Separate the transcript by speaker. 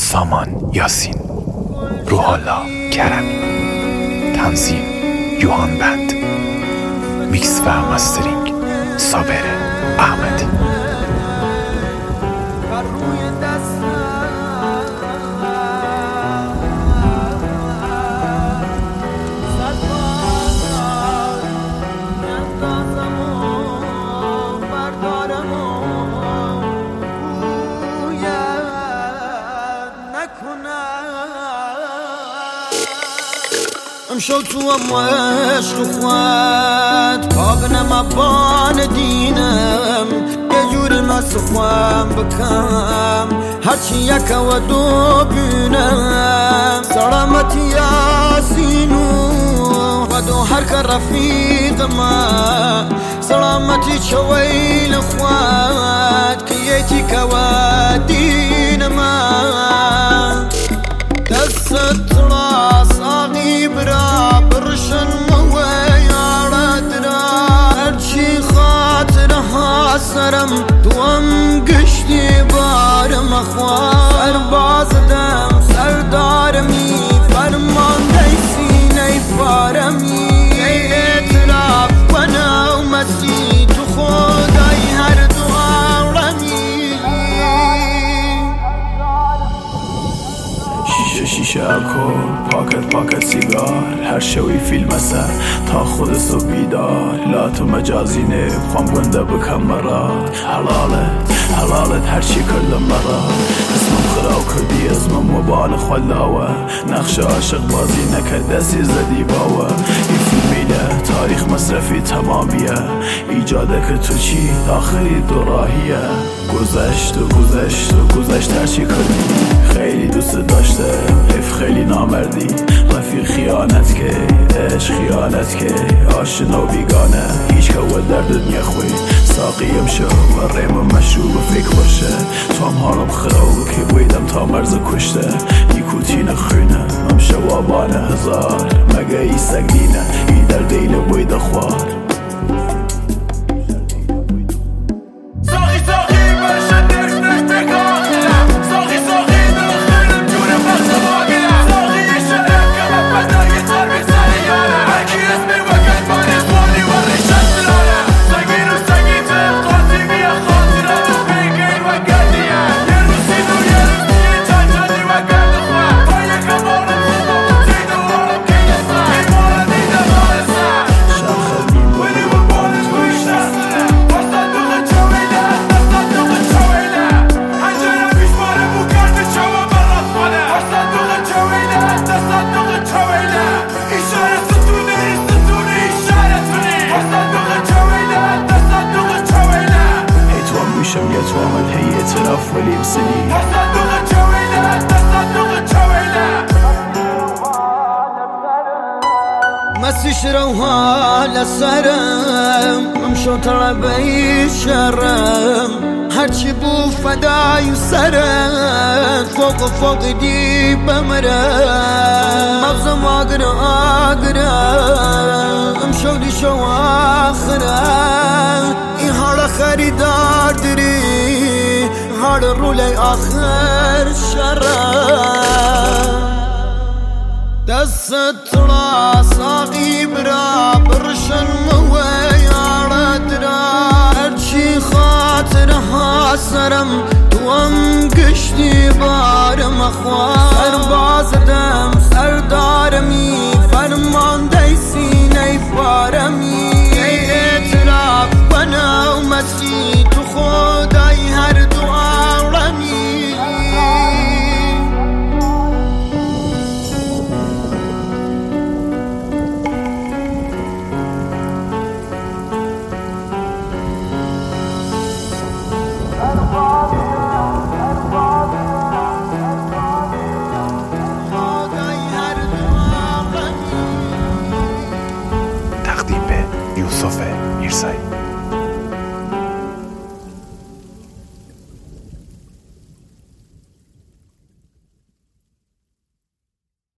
Speaker 1: سامان یاسین، روحالله کرمی، تنظیم یوهان بند، میکس و مسترینگ صابر احمدی.
Speaker 2: امشو تو هم عشق خواد کابنم ابان دینم یه جور مست خوام بکم هرچی یک و دو بینم سلامتی یاسینو و دو هر که رفیق ما سلامتی چویل خواد که یکی که و دین ما دست راس آقی برا برشن مویارد را هرچی خاطرها سرم توام گشتی بارم اخوان سرباز دم سردارمی فرمانده سینه فارمی اعتراف کنه و مسیح تو خدای هر دو عالمی
Speaker 3: شیشه الکل پاکت سیگار هر شوی فیلم است تا خود سو بیدار لات و مجازینه خوام گنده بکم مرا حلالت هر چی کل مرا اسمم خراو کردی اسمم مبال خلاوه نقش عاشق بازی نکرد دستی زدی باوه این فیلمیله تاریخ مصرفی تمامیه ایجاده که تو چی آخری دو راهیه گذشت هر چی کردی خیلی دوست داشته حیف خیلی نامردی رفیق خیانت که عشق خیانت که آشنا و بیگانه هیچ که و در دنیا خوی ساقیم شو و ریم مشروب و فکر باشه تو هم حالم خراب که بویدم تا مرز کشته نیکوتین خونه هم شوابان هزار مگه ای سگ دینه ای در دیل بوید خوار يتوامل هي اعتراف ولي بسنين تصدق الجويلة
Speaker 2: مسيش روها لسرم ممشو تربي شرم هرچی بو فدای سرم فوق دی بمرم مغزم آگرم امشو دی شو آخرم این حال خریدار داری حال رولی آخر شرم دست راس آقی برا برشن مویارد را هرچی خاطرها سرم توام گشتی بارم اخوان سرباز دم سردارمی فرمانده سینه فارمی اعتراف کنه و مسیح تو خدای هر دو عالمی
Speaker 1: تقدیم به یوسف میرزایی.